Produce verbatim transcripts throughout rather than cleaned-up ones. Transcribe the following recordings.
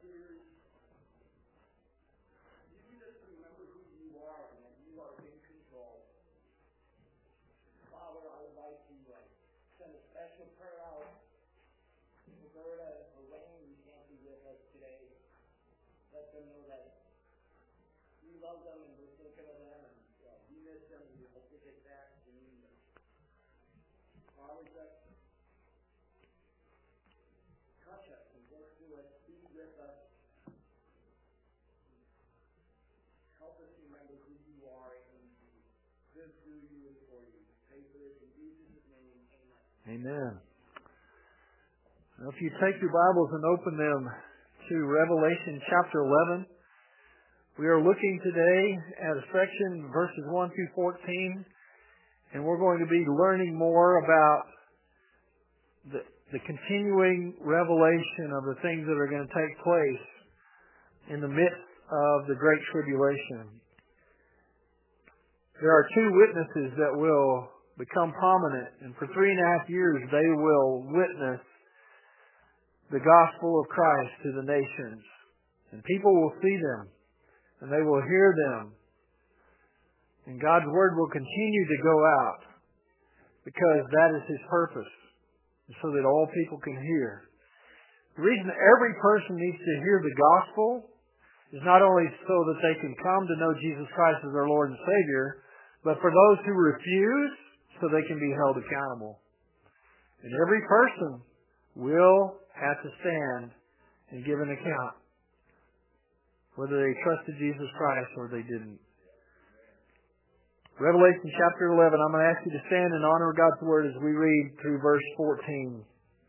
Amen. Now, if you take your Bibles and open them to Revelation chapter eleven, we are looking today at a section, verses one through fourteen, and we're going to be learning more about the, the continuing revelation of the things that are going to take place in the midst of the Great Tribulation. There are two witnesses that will become prominent, and for three and a half years they will witness the gospel of Christ to the nations. And people will see them, and they will hear them, and God's Word will continue to go out, because that is His purpose, so that all people can hear. The reason every person needs to hear the gospel is not only so that they can come to know Jesus Christ as their Lord and Savior, but for those who refuse, so they can be held accountable. And every person will have to stand and give an account, whether they trusted Jesus Christ or they didn't. Revelation chapter eleven, I'm going to ask you to stand in honor of God's Word as we read through verse fourteen.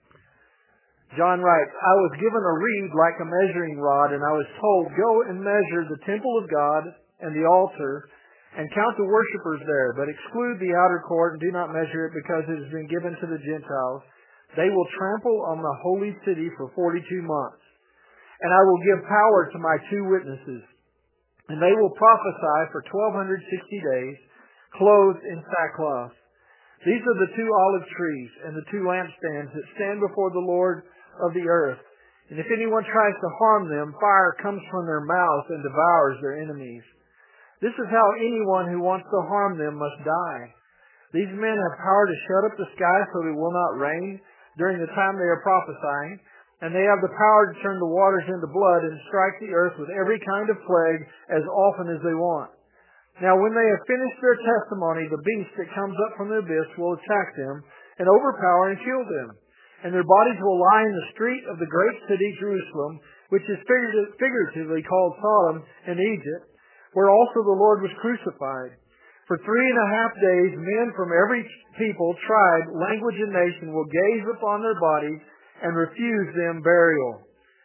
John writes, I was given a reed like a measuring rod, and I was told, go and measure the temple of God and the altar, and count the worshippers there, but exclude the outer court and do not measure it, because it has been given to the Gentiles. They will trample on the holy city for forty-two months. And I will give power to my two witnesses, and they will prophesy for twelve sixty days, clothed in sackcloth. These are the two olive trees and the two lampstands that stand before the Lord of the earth. And if anyone tries to harm them, fire comes from their mouth and devours their enemies. This is how anyone who wants to harm them must die. These men have power to shut up the sky so that it will not rain during the time they are prophesying, and they have the power to turn the waters into blood and strike the earth with every kind of plague as often as they want. Now when they have finished their testimony, the beast that comes up from the abyss will attack them and overpower and kill them. And their bodies will lie in the street of the great city Jerusalem, which is figuratively called Sodom and Egypt, where also the Lord was crucified. For three and a half days, men from every people, tribe, language, and nation will gaze upon their bodies and refuse them burial.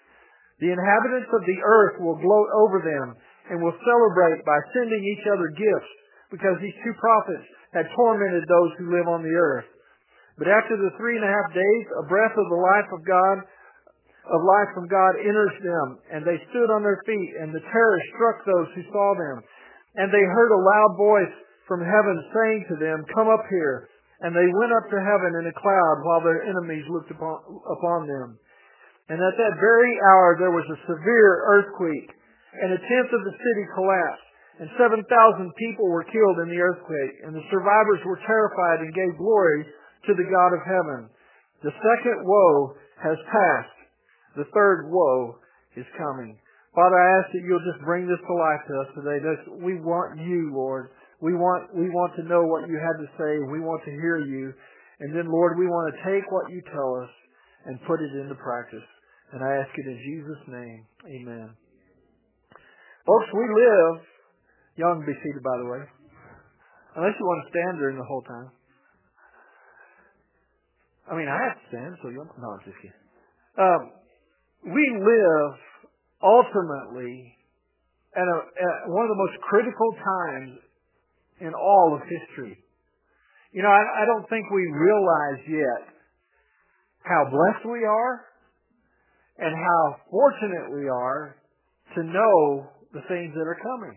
The inhabitants of the earth will gloat over them and will celebrate by sending each other gifts, because these two prophets had tormented those who live on the earth. But after the three and a half days, a breath of the life of God of life from God enters them, and they stood on their feet, and the terror struck those who saw them. And they heard a loud voice from heaven saying to them, come up here. And they went up to heaven in a cloud while their enemies looked upon, upon them. And at that very hour there was a severe earthquake, and a tenth of the city collapsed, and seven thousand people were killed in the earthquake, and the survivors were terrified and gave glory to the God of heaven. The second woe has passed. The third woe is coming. Father, I ask that you'll just bring this to life to us today. We want you, Lord. We want, we want to know what you had to say. We want to hear you. And then, Lord, we want to take what you tell us and put it into practice. And I ask it in Jesus' name. Amen. Folks, we live... Y'all can be seated, by the way. Unless you want to stand during the whole time. I mean, I have to stand, so you'll... No, I'm just kidding. Um... We live, ultimately, at, a, at one of the most critical times in all of history. You know, I, I don't think we realize yet how blessed we are and how fortunate we are to know the things that are coming.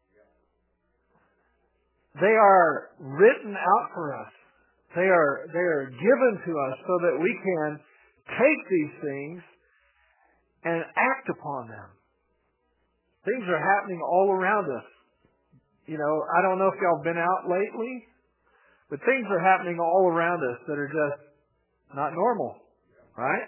They are written out for us. They are, they are given to us so that we can take these things and act upon them. Things are happening all around us. You know, I don't know if y'all have been out lately, but things are happening all around us that are just not normal, right?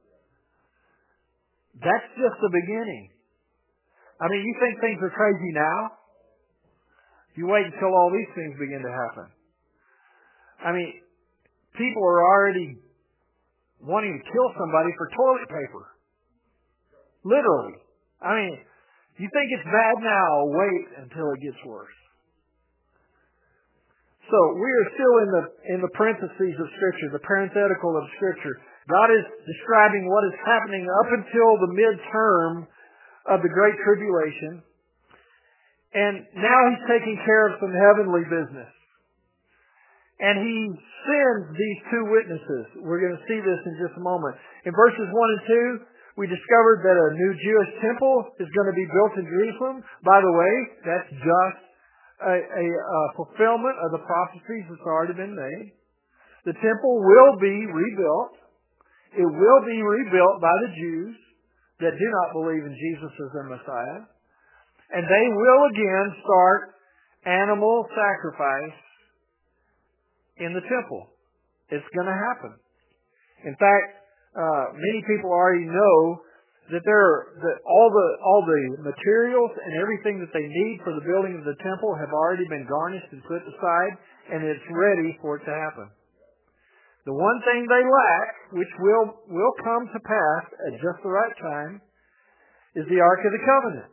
That's just the beginning. I mean, you think things are crazy now? You wait until all these things begin to happen. I mean, people are already wanting to kill somebody for toilet paper. Literally. I mean, you think it's bad now, wait until it gets worse. So we are still in the in the parentheses of Scripture, the parenthetical of Scripture. God is describing what is happening up until the midterm of the Great Tribulation. And now He's taking care of some heavenly business. And He sends these two witnesses. We're going to see this in just a moment. In verses one and two, we discovered that a new Jewish temple is going to be built in Jerusalem. By the way, that's just a, a, a fulfillment of the prophecies that's already been made. The temple will be rebuilt. It will be rebuilt by the Jews that do not believe in Jesus as their Messiah. And they will again start animal sacrifice in the temple. It's going to happen. In fact, uh, many people already know that there are, that all the all the materials and everything that they need for the building of the temple have already been garnished and put aside, and it's ready for it to happen. The one thing they lack, which will will come to pass at just the right time, is the Ark of the Covenant.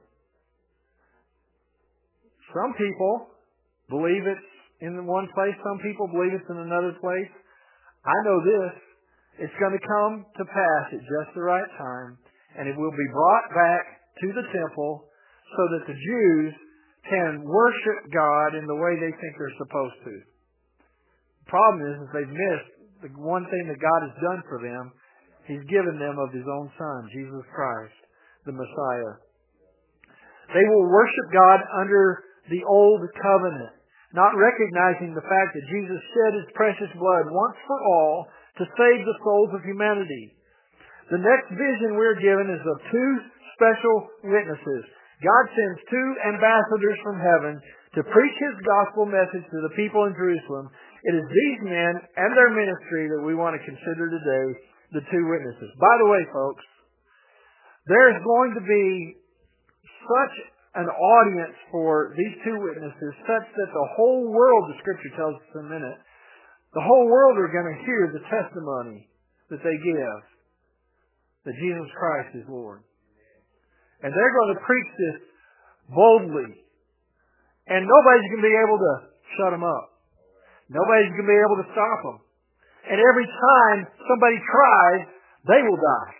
Some people believe it's in one place. Some people believe it's in another place. I know this. It's going to come to pass at just the right time, and it will be brought back to the temple so that the Jews can worship God in the way they think they're supposed to. The problem is that they've missed the one thing that God has done for them. He's given them of His own Son, Jesus Christ, the Messiah. They will worship God under the old covenant, not recognizing the fact that Jesus shed His precious blood once for all to save the souls of humanity. The next vision we're given is of two special witnesses. God sends two ambassadors from heaven to preach His gospel message to the people in Jerusalem. It is these men and their ministry that we want to consider today, the two witnesses. By the way, folks, there's going to be such an audience for these two witnesses, such that the whole world, the Scripture tells us in a minute, the whole world are going to hear the testimony that they give that Jesus Christ is Lord. And they're going to preach this boldly. And nobody's going to be able to shut them up. Nobody's going to be able to stop them. And every time somebody tries, they will die.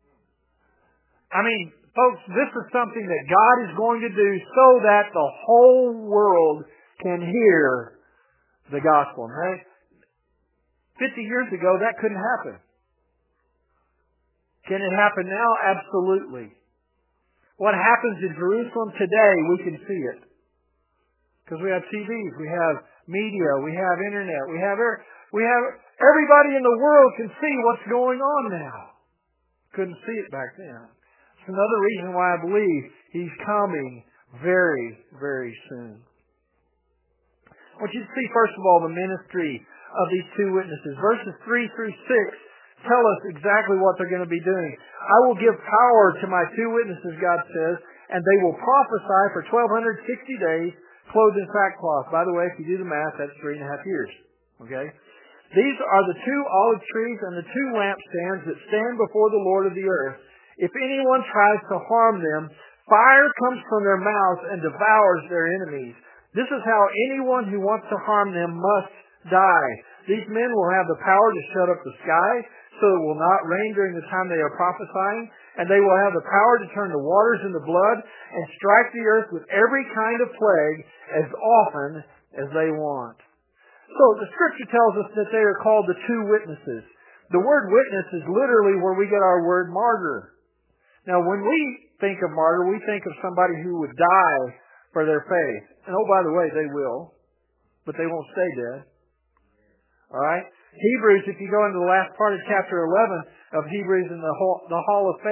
I mean, folks, this is something that God is going to do so that the whole world can hear the gospel. Right? Fifty years ago, that couldn't happen. Can it happen now? Absolutely. What happens in Jerusalem today, we can see it. Because we have T Vs, we have media, we have internet, we have we have everybody in the world can see what's going on now. Couldn't see it back then. It's another reason why I believe He's coming very, very soon. I want you to see, first of all, the ministry of these two witnesses. Verses three through six tell us exactly what they're going to be doing. I will give power to my two witnesses, God says, and they will prophesy for twelve sixty days, clothed in sackcloth. By the way, if you do the math, that's three and a half years. Okay? These are the two olive trees and the two lampstands that stand before the Lord of the earth. If anyone tries to harm them, fire comes from their mouths and devours their enemies. This is how anyone who wants to harm them must die. These men will have the power to shut up the sky, so it will not rain during the time they are prophesying, and they will have the power to turn the waters into blood and strike the earth with every kind of plague as often as they want. So the Scripture tells us that they are called the two witnesses. The word witness is literally where we get our word martyr. Now, when we think of martyr, we think of somebody who would die for their faith. And oh, by the way, they will, but they won't stay dead. All right? Hebrews, if you go into the last part of chapter eleven of Hebrews in the hall, the hall of faith,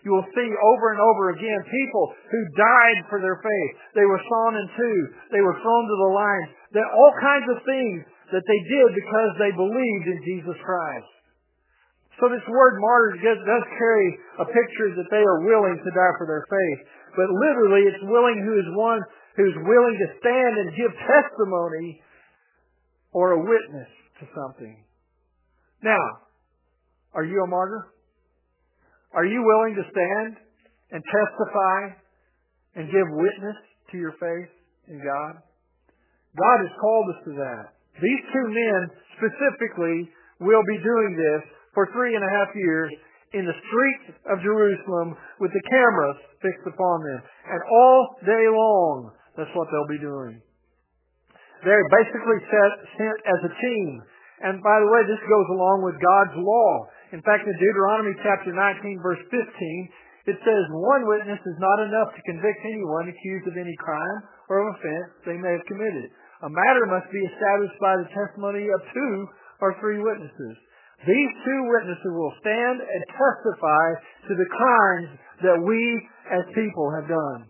you will see over and over again people who died for their faith. They were sawn in two. They were thrown to the lions. There are all kinds of things that they did because they believed in Jesus Christ. So this word martyr does carry a picture that they are willing to die for their faith. But literally, it's willing who is one who's willing to stand and give testimony or a witness to something. Now, are you a martyr? Are you willing to stand and testify and give witness to your faith in God? God has called us to that. These two men specifically will be doing this for three and a half years in the streets of Jerusalem with the cameras fixed upon them. And all day long, that's what they'll be doing. They're basically set, sent as a team. And by the way, this goes along with God's law. In fact, in Deuteronomy chapter nineteen, verse fifteen, it says, one witness is not enough to convict anyone accused of any crime or offense they may have committed. A matter must be established by the testimony of two or three witnesses. These two witnesses will stand and testify to the crimes that we as people have done.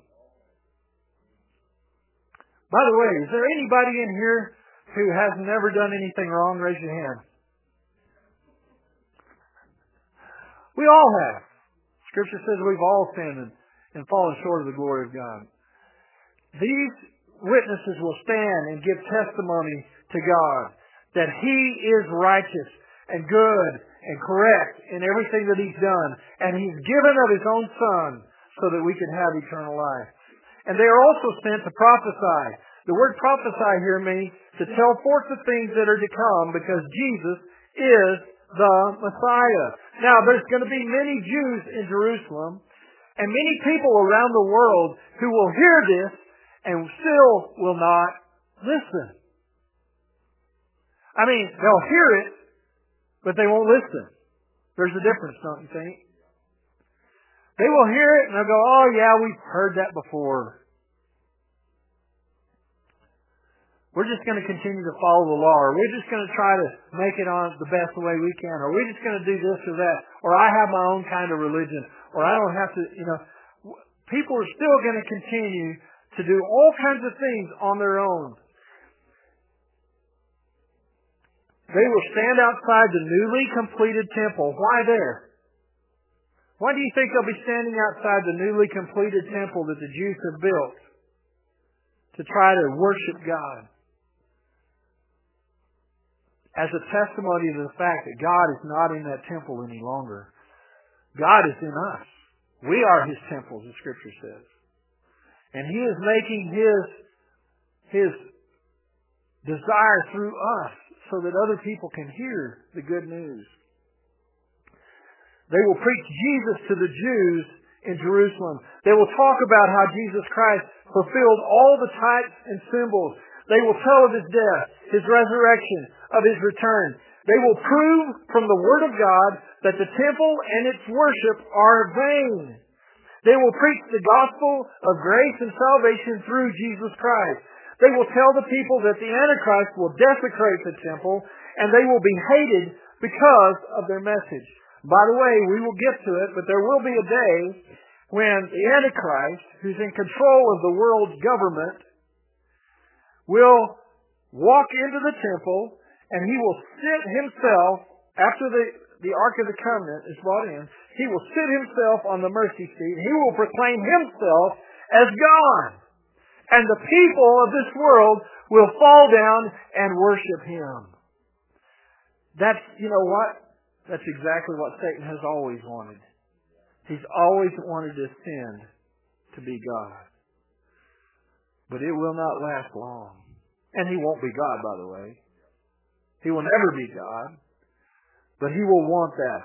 By the way, is there anybody in here who has never done anything wrong? Raise your hand. We all have. Scripture says we've all sinned and, and fallen short of the glory of God. These witnesses will stand and give testimony to God that He is righteous and good and correct in everything that He's done. And He's given of His own Son so that we can have eternal life. And they are also sent to prophesy. The word prophesy here means to tell forth the things that are to come because Jesus is the Messiah. Now, there's going to be many Jews in Jerusalem and many people around the world who will hear this and still will not listen. I mean, they'll hear it, but they won't listen. There's a difference, don't you think? They will hear it and they'll go, oh yeah, we've heard that before. We're just going to continue to follow the law, or we're just going to try to make it on the best way we can, or we're just going to do this or that, or I have my own kind of religion, or I don't have to, you know. People are still going to continue to do all kinds of things on their own. They will stand outside the newly completed temple. Why there? Why do you think they'll be standing outside the newly completed temple that the Jews have built to try to worship God? As a testimony to the fact that God is not in that temple any longer. God is in us. We are His temples, the Scripture says. And He is making His, His desire through us so that other people can hear the good news. They will preach Jesus to the Jews in Jerusalem. They will talk about how Jesus Christ fulfilled all the types and symbols. They will tell of His death, His resurrection, of His return. They will prove from the Word of God that the temple and its worship are vain. They will preach the gospel of grace and salvation through Jesus Christ. They will tell the people that the Antichrist will desecrate the temple and they will be hated because of their message. By the way, we will get to it, but there will be a day when the Antichrist, who's in control of the world's government, will walk into the temple and he will sit himself, after the, the Ark of the Covenant is brought in, he will sit himself on the mercy seat. He will proclaim himself as God. And the people of this world will fall down and worship him. That's, you know what? That's exactly what Satan has always wanted. He's always wanted to ascend to be God. But it will not last long. And he won't be God, by the way. He will never be God. But he will want that.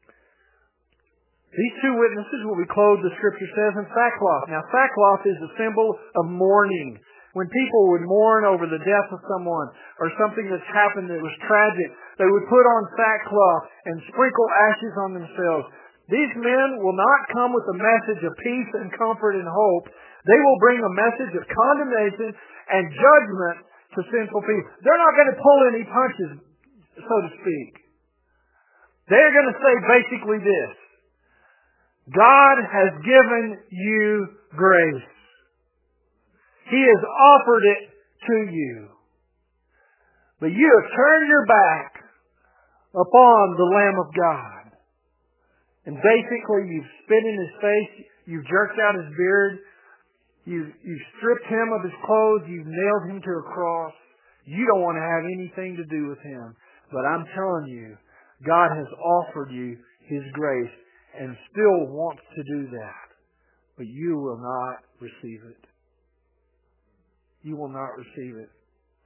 These two witnesses will be clothed, the Scripture says, in sackcloth. Now, sackcloth is a symbol of mourning. When people would mourn over the death of someone or something that's happened that was tragic, they would put on sackcloth and sprinkle ashes on themselves. These men will not come with a message of peace and comfort and hope. They will bring a message of condemnation and judgment to sinful people. They're not going to pull any punches, so to speak. They're going to say basically this. God has given you grace. He has offered it to you. But you have turned your back upon the Lamb of God. And basically you've spit in His face, you've jerked out His beard, you've, you've stripped Him of His clothes, you've nailed Him to a cross. You don't want to have anything to do with Him. But I'm telling you, God has offered you His grace and still wants to do that. But you will not receive it. You will not receive it.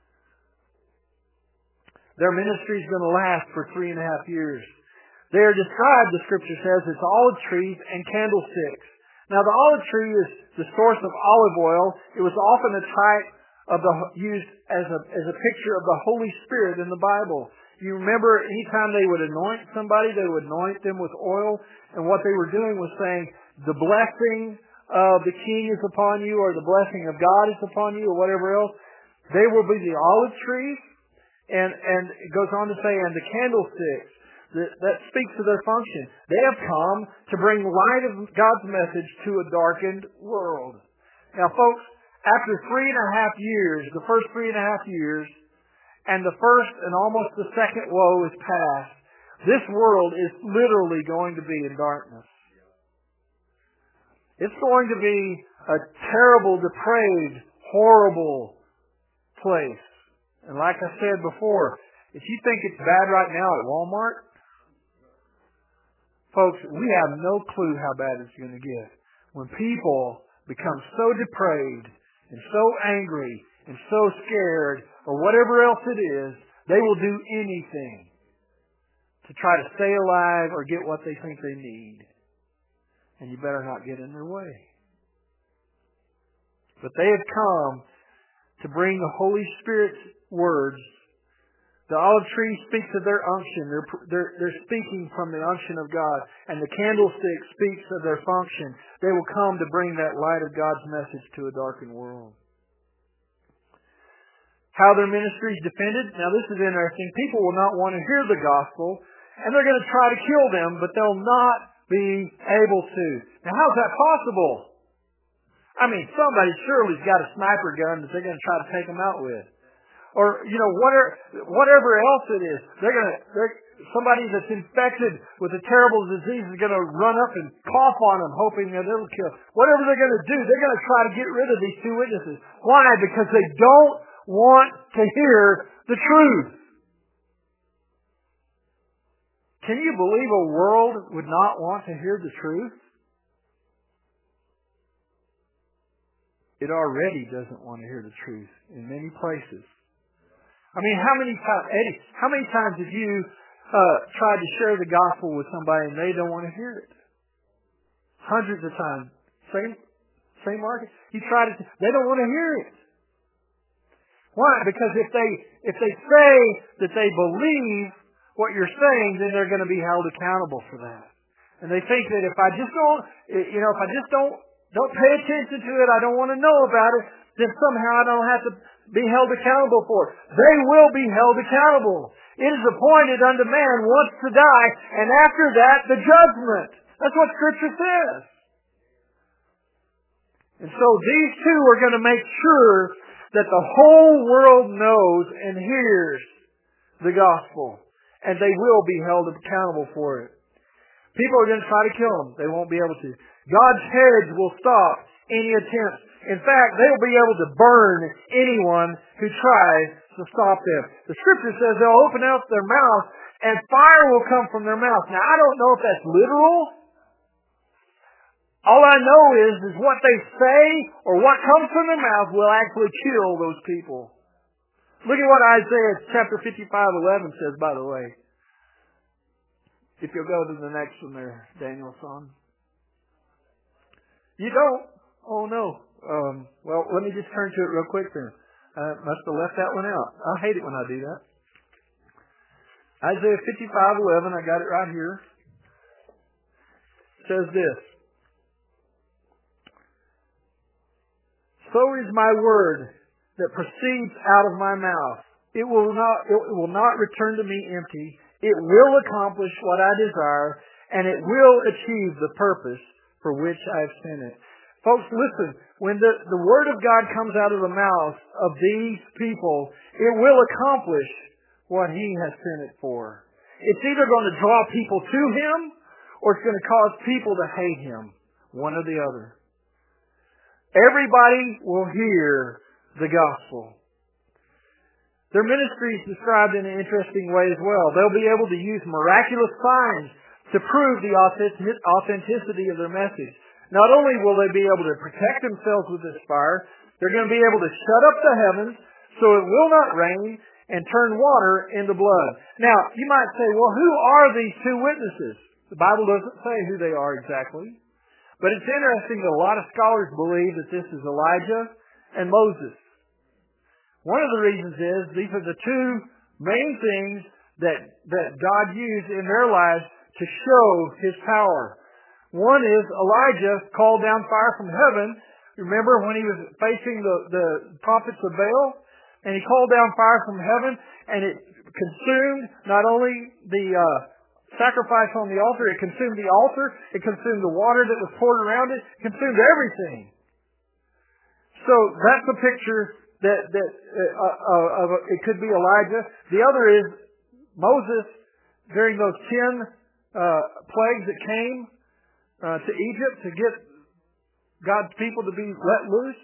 Their ministry is going to last for three and a half years. They are described, the Scripture says, as olive trees and candlesticks. Now the olive tree is the source of olive oil. It was often a type of the used as a as a picture of the Holy Spirit in the Bible. You remember anytime they would anoint somebody, they would anoint them with oil, and what they were doing was saying, the blessing of the King is upon you, or the blessing of God is upon you, or whatever else. They will be the olive trees, and and it goes on to say, and the candlesticks. That, that speaks to their function. They have come to bring light of God's message to a darkened world. Now, folks, after three and a half years, the first three and a half years, and the first and almost the second woe is past, this world is literally going to be in darkness. It's going to be a terrible, depraved, horrible place. And like I said before, if you think it's bad right now at Walmart, folks, we have no clue how bad it's going to get. When people become so depraved and so angry and so scared or whatever else it is, they will do anything to try to stay alive or get what they think they need. And you better not get in their way. But they have come to bring the Holy Spirit's words. The olive tree speaks of their unction. They're, they're, they're speaking from the unction of God. And the candlestick speaks of their function. They will come to bring that light of God's message to a darkened world. How their ministry is defended? Now this is interesting. People will not want to hear the gospel, and they're going to try to kill them, but they'll not be able to. Now how's that possible? I mean, somebody surely's got a sniper gun that they're going to try to take them out with. Or, you know, whatever, whatever else it is, they're going to, they're, somebody that's infected with a terrible disease is going to run up and cough on them, hoping that it'll kill. Whatever they're going to do, they're going to try to get rid of these two witnesses. Why? Because they don't want to hear the truth. Can you believe a world would not want to hear the truth? It already doesn't want to hear the truth in many places. I mean, how many times, Eddie, how many times have you uh, tried to share the gospel with somebody and they don't want to hear it? Hundreds of times. Same, same market. You try to, they don't want to hear it. Why? Because if they, if they say that they believe what you're saying, then they're going to be held accountable for that. And they think that if I just don't, you know, if I just don't, don't pay attention to it, I don't want to know about it, then somehow I don't have to be held accountable for it. They will be held accountable. It is appointed unto man once to die, and after that, the judgment. That's what Scripture says. And so these two are going to make sure that the whole world knows and hears the gospel, and they will be held accountable for it. People are going to try to kill them. They won't be able to. God's hedge will stop any attempts. In fact, they'll be able to burn anyone who tries to stop them. The Scripture says they'll open up their mouth and fire will come from their mouth. Now, I don't know if that's literal. All I know is, is what they say or what comes from their mouth will actually kill those people. Look at what Isaiah chapter fifty-five eleven says, by the way. If you'll go to the next one there, Daniel son. You don't? Oh no. Um, well, let me just turn to it real quick then. I must have left that one out. I hate it when I do that. Isaiah fifty-five eleven, I got it right here. It says this. So is my word that proceeds out of my mouth. It will not, it will not return to me empty. It will accomplish what I desire, and it will achieve the purpose for which I have sent it. Folks, listen, when the, the Word of God comes out of the mouth of these people, it will accomplish what He has sent it for. It's either going to draw people to Him, or it's going to cause people to hate Him. One or the other. Everybody will hear the gospel. Their ministry is described in an interesting way as well. They'll be able to use miraculous signs to prove the authenticity of their message. Not only will they be able to protect themselves with this fire, they're going to be able to shut up the heavens so it will not rain and turn water into blood. Now, you might say, well, who are these two witnesses? The Bible doesn't say who they are exactly. But it's interesting that a lot of scholars believe that this is Elijah and Moses. One of the reasons is these are the two main things that, that God used in their lives to show His power. One is Elijah called down fire from heaven. Remember when he was facing the, the prophets of Baal? And he called down fire from heaven, and it consumed not only the uh, sacrifice on the altar, it consumed the altar, it consumed the water that was poured around it, it consumed everything. So that's a picture that, that uh, uh, of it could be Elijah. The other is Moses during those ten uh, plagues that came uh, to Egypt to get God's people to be let loose.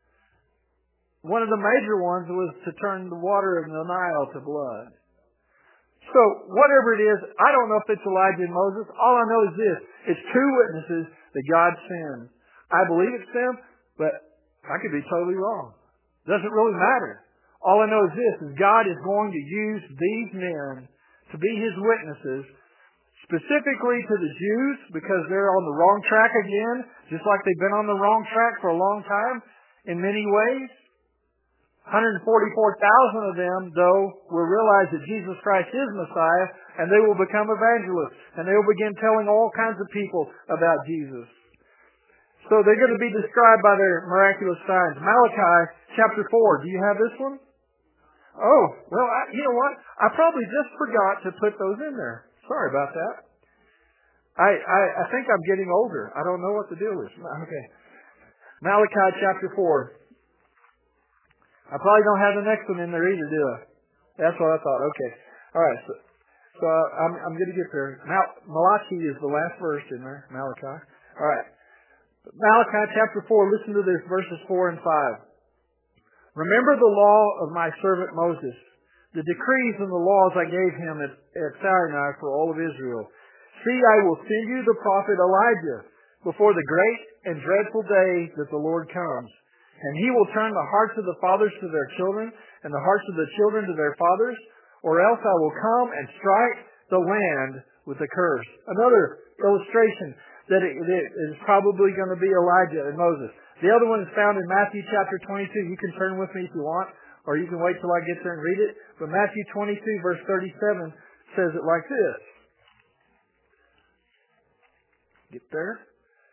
One of the major ones was to turn the water of the Nile to blood. So, whatever it is, I don't know if it's Elijah and Moses. All I know is this. It's two witnesses that God sends. I believe it's them, but I could be totally wrong. Doesn't really matter. All I know is this, is God is going to use these men to be His witnesses, specifically to the Jews, because they're on the wrong track again, just like they've been on the wrong track for a long time in many ways. one hundred forty-four thousand of them, though, will realize that Jesus Christ is Messiah, and they will become evangelists, and they will begin telling all kinds of people about Jesus. So they're going to be described by their miraculous signs. Malachi chapter four. Do you have this one? Oh, well, I, you know what? I probably just forgot to put those in there. Sorry about that. I, I, I think I'm getting older. I don't know what the deal is. Okay. Malachi chapter four. I probably don't have the next one in there either, do I? That's what I thought. Okay. All right. So, so I'm, I'm going to get there. Mal- Malachi is the last verse in there. Malachi. All right. Malachi chapter four. Listen to this, verses four and five. Remember the law of my servant Moses, the decrees and the laws I gave him at, at Sinai for all of Israel. See, I will send you the prophet Elijah before the great and dreadful day that the Lord comes. And he will turn the hearts of the fathers to their children, and the hearts of the children to their fathers, or else I will come and strike the land with a curse. Another illustration that it, it is probably going to be Elijah and Moses. The other one is found in Matthew chapter twenty-two. You can turn with me if you want, or you can wait till I get there and read it. But Matthew twenty-two, verse thirty-seven, says it like this. Get there?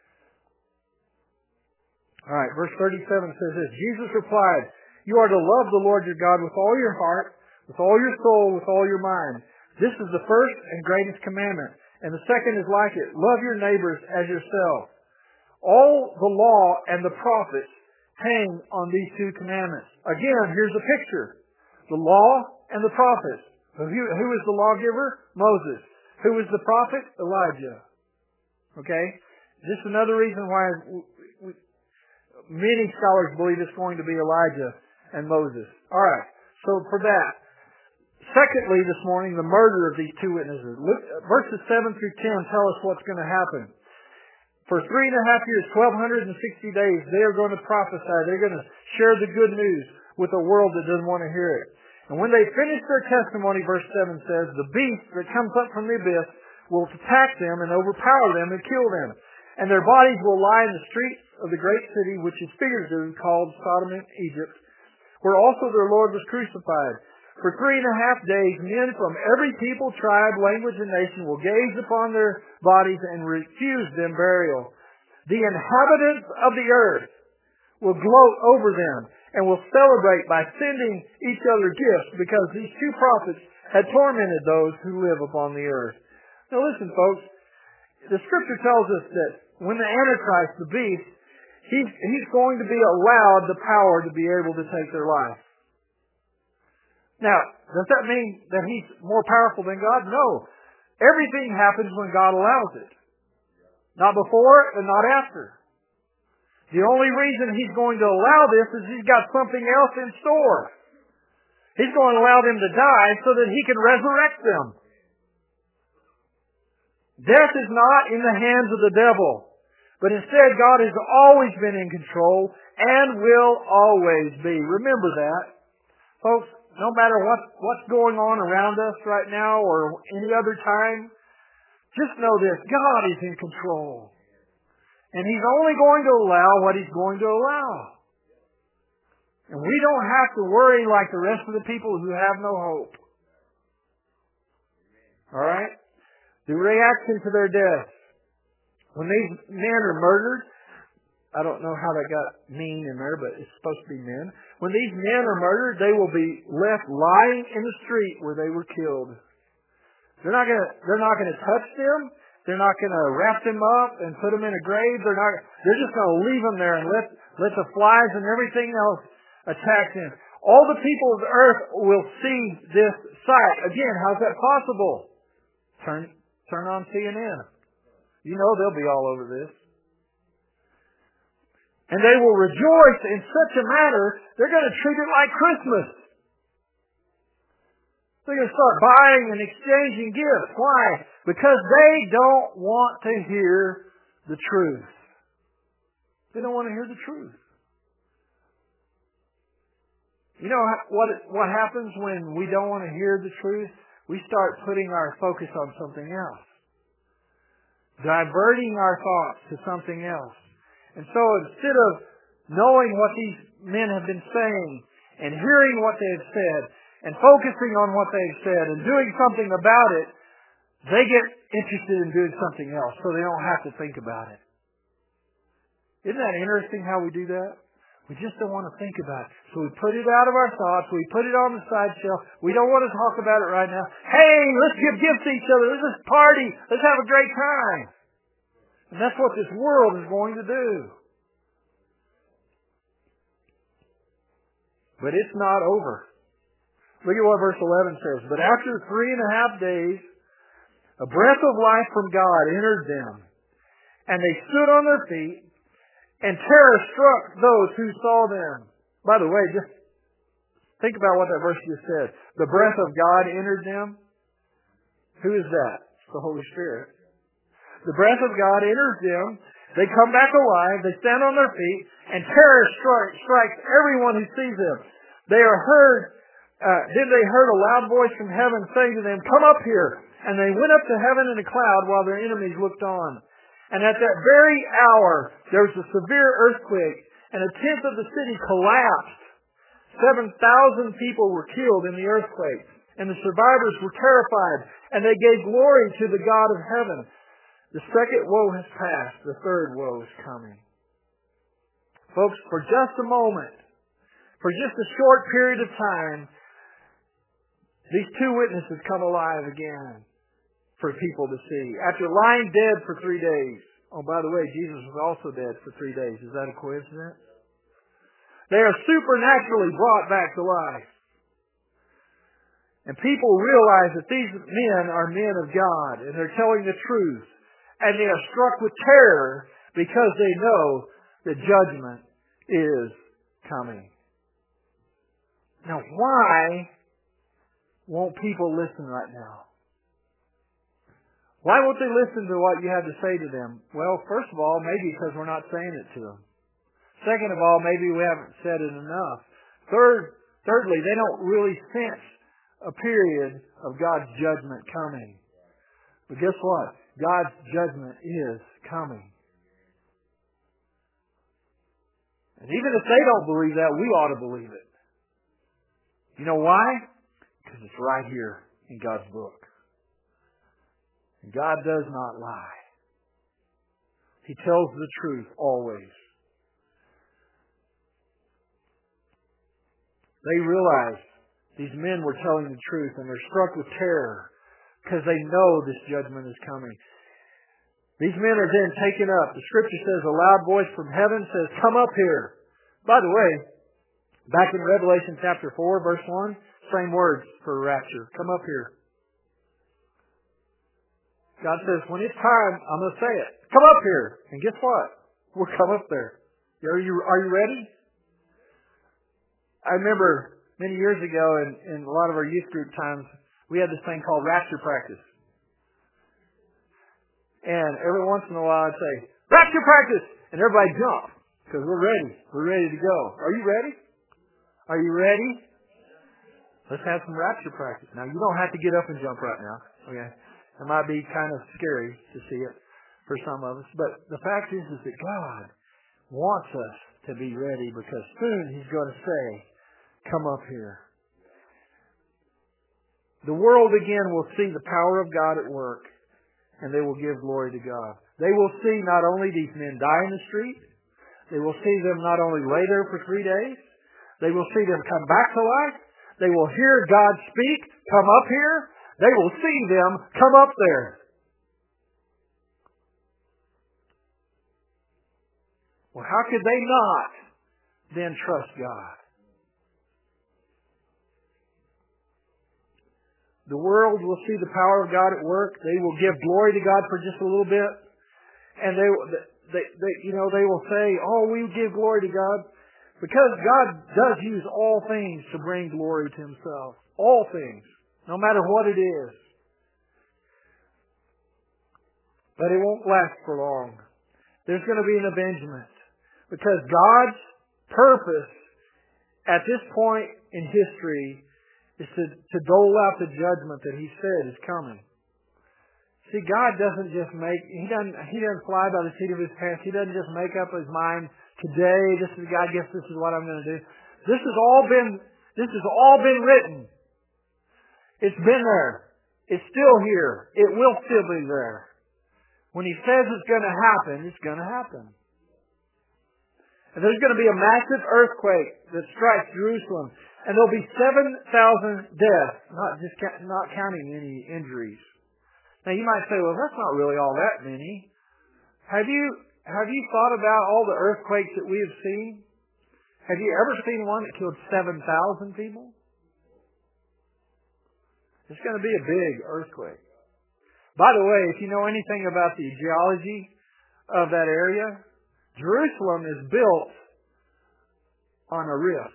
All right, verse thirty-seven says this. Jesus replied, you are to love the Lord your God with all your heart, with all your soul, with all your mind. This is the first and greatest commandment. And the second is like it. Love your neighbors as yourself. All the law and the prophets hang on these two commandments. Again, here's a picture. The law and the prophets. Who, who is the lawgiver? Moses. Who is the prophet? Elijah. Okay? Just another reason why we, many scholars believe it's going to be Elijah and Moses. All right. So for that. Secondly, this morning, the murder of these two witnesses. Look, verses seven through ten tell us what's going to happen. For three and a half years, twelve sixty days, they are going to prophesy. They're going to share the good news with a world that doesn't want to hear it. And when they finish their testimony, verse seven says, the beast that comes up from the abyss will attack them and overpower them and kill them. And their bodies will lie in the streets of the great city, which is figuratively called Sodom and Egypt, where also their Lord was crucified. For three and a half days, men from every people, tribe, language, and nation will gaze upon their bodies and refuse them burial. The inhabitants of the earth will gloat over them and will celebrate by sending each other gifts because these two prophets had tormented those who live upon the earth. Now listen, folks. the Scripture tells us that when the Antichrist, the beast, he's, he's going to be allowed the power to be able to take their life. Now, does that mean that he's more powerful than God? No. Everything happens when God allows it. Not before and not after. The only reason he's going to allow this is he's got something else in store. He's going to allow them to die so that he can resurrect them. Death is not in the hands of the devil, but instead God has always been in control and will always be. Remember that. Folks, no matter what, what's going on around us right now or any other time, just know this, God is in control. And He's only going to allow what He's going to allow. And we don't have to worry like the rest of the people who have no hope. Alright? The reaction to their death. When these men are murdered, I don't know how that got mean in there, but it's supposed to be men. When these men are murdered, they will be left lying in the street where they were killed. They're not gonna, they're not gonna touch them. They're not gonna wrap them up and put them in a grave. They're not, they're just gonna leave them there and let, let the flies and everything else attack them. All the people of the earth will see this sight. Again, how's that possible? Turn, turn on C N N. You know they'll be all over this. And they will rejoice in such a manner, they're going to treat it like Christmas. They're going to start buying and exchanging gifts. Why? Because they don't want to hear the truth. They don't want to hear the truth. You know what, what happens when we don't want to hear the truth? We start putting our focus on something else. Diverting our thoughts to something else. And so instead of knowing what these men have been saying and hearing what they have said and focusing on what they've said and doing something about it, they get interested in doing something else so they don't have to think about it. Isn't that interesting how we do that? We just don't want to think about it. So we put it out of our thoughts. We put it on the side shelf. We don't want to talk about it right now. Hey, let's give gifts to each other. Let's just party. Let's have a great time. And that's what this world is going to do. But it's not over. Look at what verse eleven says. But after three and a half days, a breath of life from God entered them, and they stood on their feet, and terror struck those who saw them. By the way, just think about what that verse just said. The breath of God entered them. Who is that? It's the Holy Spirit. The breath of God enters them. They come back alive. They stand on their feet. And terror stri- strikes everyone who sees them. They are heard. Uh, then they heard a loud voice from heaven saying to them, "Come up here." And they went up to heaven in a cloud while their enemies looked on. And at that very hour, there was a severe earthquake, and a tenth of the city collapsed. Seven thousand people were killed in the earthquake, and the survivors were terrified, and they gave glory to the God of heaven. The second woe has passed. The third woe is coming. Folks, for just a moment, for just a short period of time, these two witnesses come alive again for people to see. After lying dead for three days. Oh, by the way, Jesus was also dead for three days. Is that a coincidence? They are supernaturally brought back to life. And people realize that these men are men of God, and they're telling the truth. And they are struck with terror because they know that judgment is coming. Now, why won't people listen right now? Why won't they listen to what you have to say to them? Well, first of all, maybe because we're not saying it to them. Second of all, maybe we haven't said it enough. Third, thirdly, they don't really sense a period of God's judgment coming. But guess what? God's judgment is coming. And even if they don't believe that, we ought to believe it. You know why? Because it's right here in God's book. And God does not lie. He tells the truth always. They realize these men were telling the truth, and they're struck with terror because they know this judgment is coming. These men are then taken up. The scripture says a loud voice from heaven says, come up here. By the way, back in Revelation chapter four, verse one, same words for rapture. Come up here. God says, when it's time, I'm going to say it. Come up here. And guess what? We'll come up there. Are you, are you ready? I remember many years ago in, in a lot of our youth group times, we had this thing called rapture practice. And every once in a while I'd say, rapture practice! And everybody jump. Because we're ready. We're ready to go. Are you ready? Are you ready? Let's have some rapture practice. Now, you don't have to get up and jump right now. Okay? It might be kind of scary to see it for some of us. But the fact is, is that God wants us to be ready because soon He's going to say, come up here. The world again will see the power of God at work. And they will give glory to God. They will see not only these men die in the street, they will see them not only lay there for three days, they will see them come back to life, they will hear God speak, come up here, they will see them come up there. Well, how could they not then trust God? The world will see the power of God at work. They will give glory to God for just a little bit. And they, they, they, you know, they will say, oh, we give glory to God. Because God does use all things to bring glory to Himself. All things. No matter what it is. But it won't last for long. There's going to be an avengement. Because God's purpose at this point in history is to, to dole out the judgment that He said is coming. See, God doesn't just make, He doesn't, He doesn't fly by the seat of His pants. He doesn't just make up His mind, today, this is, I guess this is what I'm going to do. This has all been, this has all been written. It's been there. It's still here. It will still be there. When He says it's going to happen, it's going to happen. And there's going to be a massive earthquake that strikes Jerusalem. And there'll be seven thousand deaths, not just not counting any injuries. Now you might say, well, that's not really all that many. Have you have you thought about all the earthquakes that we have seen? Have you ever seen one that killed seven thousand people? It's going to be a big earthquake. By the way, if you know anything about the geology of that area, Jerusalem is built on a rift.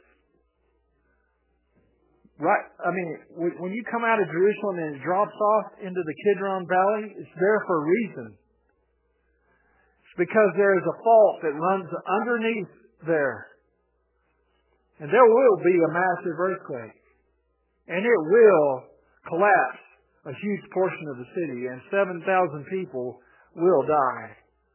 Right, I mean, when you come out of Jerusalem and it drops off into the Kidron Valley, it's there for a reason. It's because there is a fault that runs underneath there. And there will be a massive earthquake. And it will collapse a huge portion of the city, and seven thousand people will die.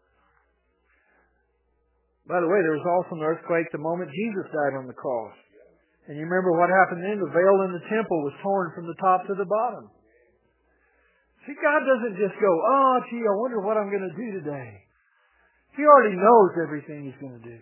By the way, there was also an earthquake the moment Jesus died on the cross. And you remember what happened then? The veil in the temple was torn from the top to the bottom. See, God doesn't just go, oh, gee, I wonder what I'm going to do today. He already knows everything He's going to do.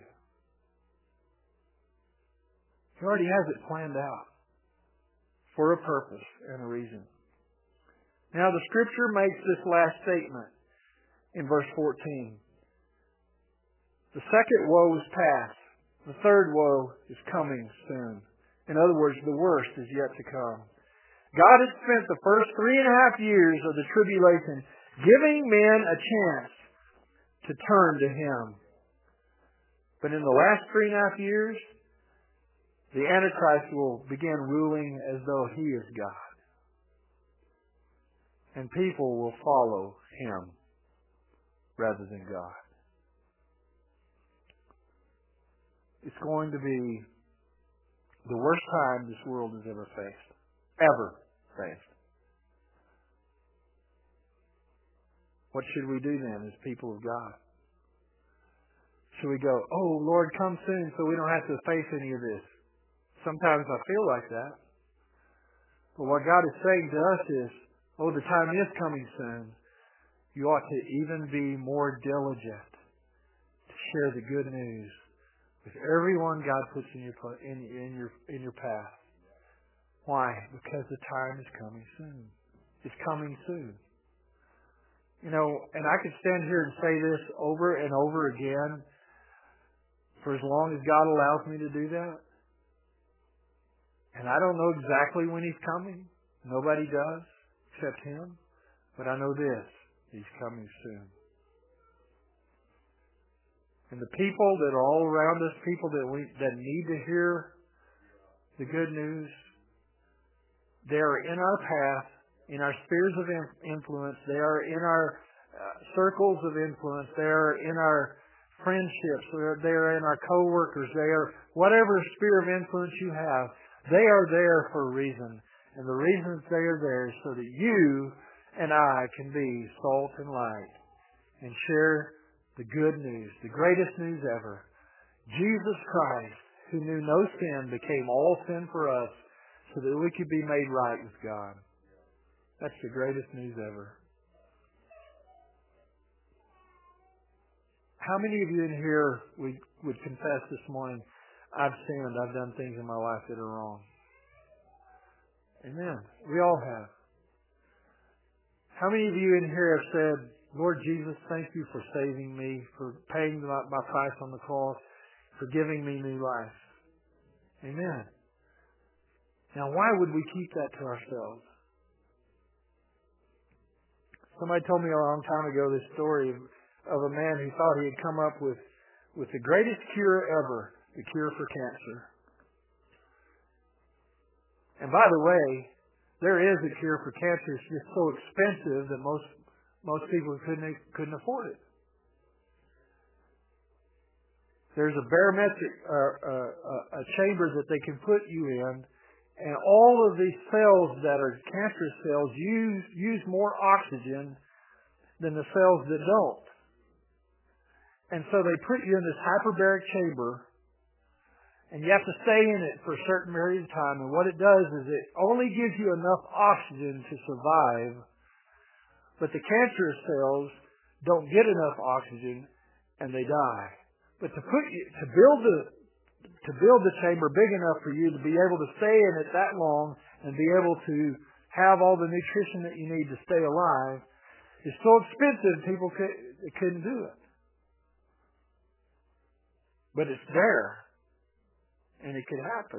He already has it planned out for a purpose and a reason. Now, the Scripture makes this last statement in verse fourteen. The second woe is past. The third woe is coming soon. In other words, the worst is yet to come. God has spent the first three and a half years of the tribulation giving men a chance to turn to Him. But in the last three and a half years, the Antichrist will begin ruling as though he is God. And people will follow him rather than God. It's going to be the worst time this world has ever faced. Ever faced. What should we do then as people of God? Should we go, oh, Lord, come soon so we don't have to face any of this? Sometimes I feel like that. But what God is saying to us is, oh, the time is coming soon. You ought to even be more diligent to share the good news with everyone God puts in your in, in your in your path. Why? Because the time is coming soon. It's coming soon. You know, and I could stand here and say this over and over again for as long as God allows me to do that. And I don't know exactly when He's coming. Nobody does except Him. But I know this. He's coming soon. And the people that are all around us, people that we that need to hear the good news, they are in our path, in our spheres of influence. They are in our uh, circles of influence. They are in our friendships. They are, they are in our coworkers. They are whatever sphere of influence you have. They are there for a reason. And the reason they are there is so that you and I can be salt and light and share the good news, the greatest news ever. Jesus Christ, who knew no sin, became all sin for us so that we could be made right with God. That's the greatest news ever. How many of you in here would, would confess this morning, I've sinned, I've done things in my life that are wrong? Amen. We all have. How many of you in here have said, Lord Jesus, thank you for saving me, for paying my, my price on the cross, for giving me new life? Amen. Now, why would we keep that to ourselves? Somebody told me a long time ago this story of, of a man who thought he had come up with, with the greatest cure ever, the cure for cancer. And by the way, there is a cure for cancer. It's just so expensive that most most people couldn't couldn't afford it. There's a barometric uh, uh, a chamber that they can put you in, and all of these cells that are cancerous cells use use more oxygen than the cells that don't. And so they put you in this hyperbaric chamber, and you have to stay in it for a certain period of time. And what it does is it only gives you enough oxygen to survive, but the cancerous cells don't get enough oxygen and they die. But to put you, to build the to build the chamber big enough for you to be able to stay in it that long and be able to have all the nutrition that you need to stay alive is so expensive people could, they couldn't do it. But it's there. And it could happen.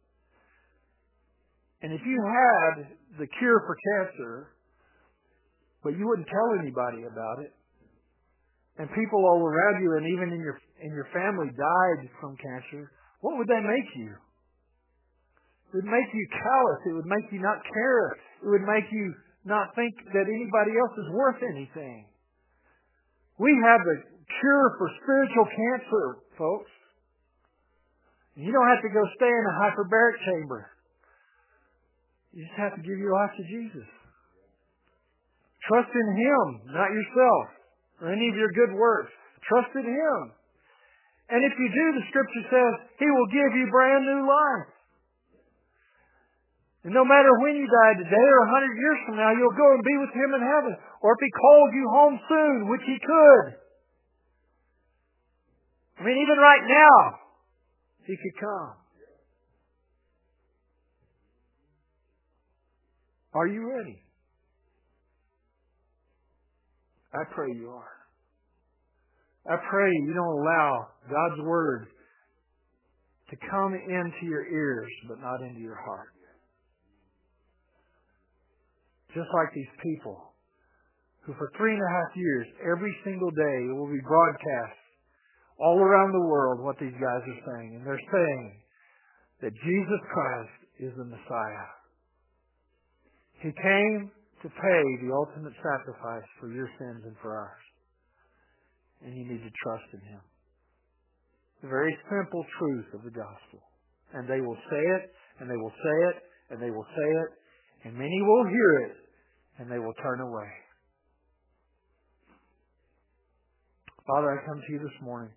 And if you had the cure for cancer, but you wouldn't tell anybody about it, and people all around you and even in your in your family died from cancer, what would that make you? It would make you callous. It would make you not care. It would make you not think that anybody else is worth anything. We have the cure for spiritual cancer, folks. You don't have to go stay in a hyperbaric chamber. You just have to give your life to Jesus. Trust in Him, not yourself, or any of your good works. Trust in Him. And if you do, the Scripture says, He will give you brand new life. And no matter when you die, today or a hundred years from now, you'll go and be with Him in heaven. Or if He calls you home soon, which He could. I mean, even right now, He could come. Are you ready? I pray you are. I pray you don't allow God's Word to come into your ears, but not into your heart. Just like these people who for three and a half years, every single day, it will be broadcast all around the world what these guys are saying. And they're saying that Jesus Christ is the Messiah. He came to pay the ultimate sacrifice for your sins and for ours. And you need to trust in Him. The very simple truth of the gospel. And they will say it, and they will say it, and they will say it, and many will hear it, and they will turn away. Father, I come to you this morning.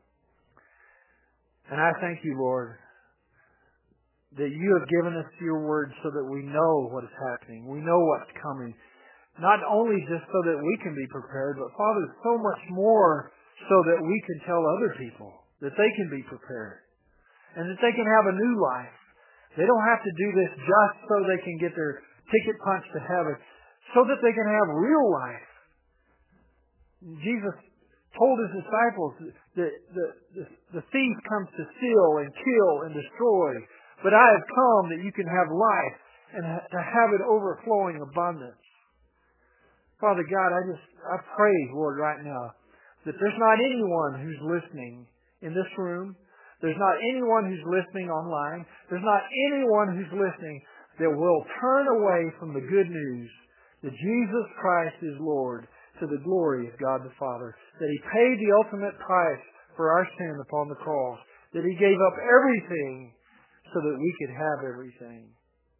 And I thank you, Lord, that you have given us your word so that we know what is happening. We know what's coming. Not only just so that we can be prepared, but Father, so much more so that we can tell other people that they can be prepared and that they can have a new life. They don't have to do this just so they can get their ticket punched to heaven, so that they can have real life Jesus told His disciples that the, the, the thief comes to steal and kill and destroy. But I have come that you can have life and ha- to have it overflowing abundance. Father God, I just, I pray, Lord, right now, that there's not anyone who's listening in this room. There's not anyone who's listening online. There's not anyone who's listening that will turn away from the good news that Jesus Christ is Lord, to the glory of God the Father. That He paid the ultimate price for our sin upon the cross. That He gave up everything so that we could have everything.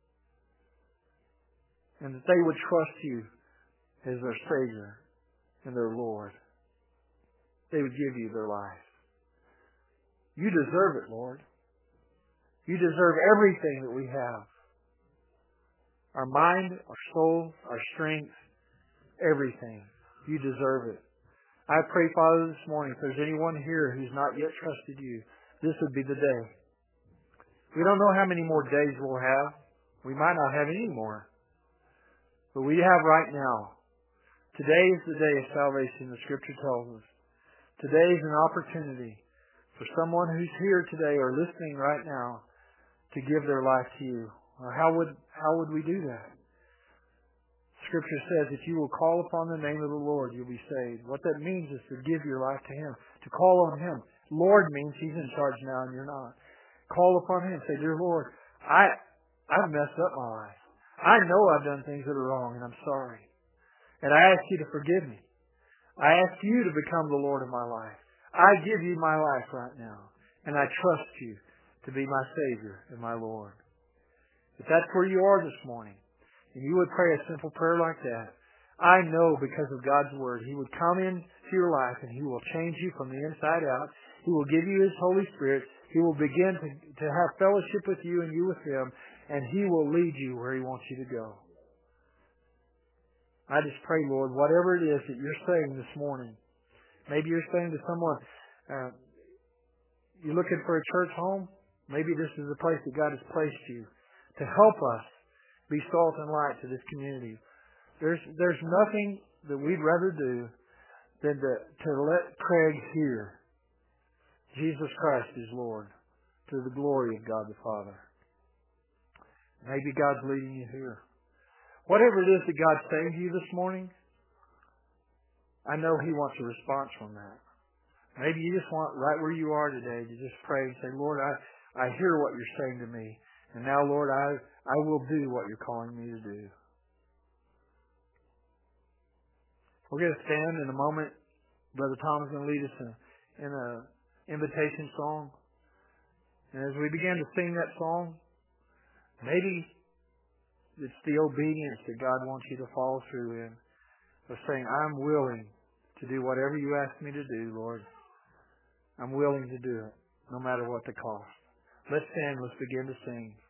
And that they would trust You as their Savior and their Lord. They would give You their life. You deserve it, Lord. You deserve everything that we have. Our mind, our soul, our strength, everything. You deserve it. I pray, Father, this morning, if there's anyone here who's not yet trusted You, this would be the day. We don't know how many more days we'll have. We might not have any more. But we have right now. Today is the day of salvation, the Scripture tells us. Today is an opportunity for someone who's here today or listening right now to give their life to You. Or how would how would we do that? Scripture says, if you will call upon the name of the Lord, you'll be saved. What that means is to give your life to Him. To call on Him. Lord means He's in charge now and you're not. Call upon Him. Say, dear Lord, I, I've messed up my life. I know I've done things that are wrong and I'm sorry. And I ask You to forgive me. I ask You to become the Lord of my life. I give You my life right now. And I trust You to be my Savior and my Lord. If that's where you are this morning, and you would pray a simple prayer like that, I know because of God's Word, He would come into your life and He will change you from the inside out. He will give you His Holy Spirit. He will begin to, to have fellowship with you and you with Him, and He will lead you where He wants you to go. I just pray, Lord, whatever it is that you're saying this morning, maybe you're saying to someone, uh, you're looking for a church home, maybe this is the place that God has placed you to help us be salt and light to this community. There's there's nothing that we'd rather do than to, to let Craig hear Jesus Christ is Lord, to the glory of God the Father. Maybe God's leading you here. Whatever it is that God's saying to you this morning, I know He wants a response from that. Maybe you just want, right where you are today, to just pray and say, Lord, I, I hear what You're saying to me. And now, Lord, I, I will do what You're calling me to do. We're going to stand in a moment. Brother Tom is going to lead us in, in an invitation song. And as we begin to sing that song, maybe it's the obedience that God wants you to follow through in. Of saying, I'm willing to do whatever You ask me to do, Lord. I'm willing to do it, no matter what the cost. Let's stand, let's begin to sing.